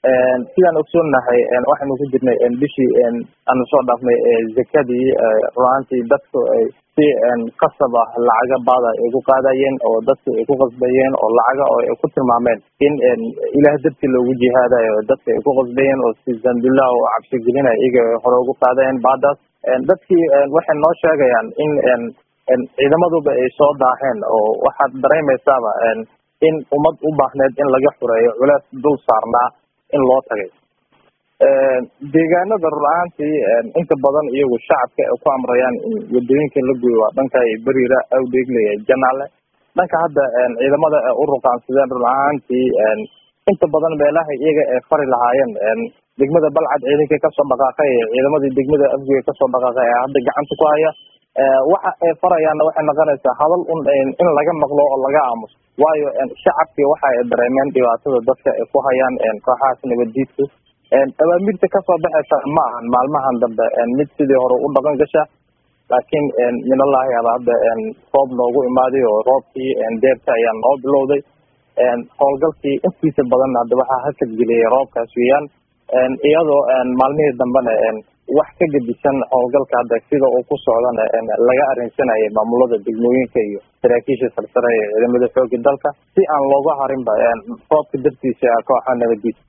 sidaan ogsoonahay waxaanu ku jirnay bishii aanu soo dhaafnay zakadii runaantii dadku ay si qasab ah lacaga baada ay ku qaadayeen oo dadku ay ku qasbayeen oo lacaga oo ay ku tilmaameen in ilaah dartii loogu jihaadayo dadka ay ku qasbayeen oo si zambillah oo cabsi gelinaya iyaga hore ugu qaadayeen baadaas dadkii waxay noo sheegayaan in ciidamaduba ay soo daaheen oo waxaad dareemaysaaba in ummad u baahneed in laga xureeyo culays dul saarnaa in loo tagay deegaanada rur-ahaantii inta badan iyagu shacabka ay ku amrayaan in wadooyinka la gooyo waa dhanka beriira awdheegle janaale dhanka hadda ciidamada u ruqaansadeen rur-ahaantii inta badan meelaha iyaga ay fari lahaayeen degmada balcad ciidankii kasoo dhaqaaqay ciidamadii degmada afgoy kasoo dhaqaaqay ee hadda gacanta ku haya waxa ay farayaanna waxay noqonaysaa hadal in laga maqlo oo laga aamuso waayo shacabkii waxa ay dareemeen dhibaatada dadka ay ku hayaan kooxahaas nabaddiidku awaamirta kasoo baxaysa ma ahan maalmahan dambe mid sidii hore u dhaqan gasha laakiin minallahi aba hadda roob noogu imaaday oo roobkii deerta ayaa noo bilowday howlgalkii intiisa badan hadda waxaa hakadgeliyay roobkaas weeyaan iyadoo maalmihii dambena wax ka gedisan howlgalka hadda sida uu ku socdana laga arrinsanayay maamulada degmooyinka iyo saraakiisha sarsare ee ciidamada xooga dalka si aan looga harinba roobka dartiisa kooxa nabadiisa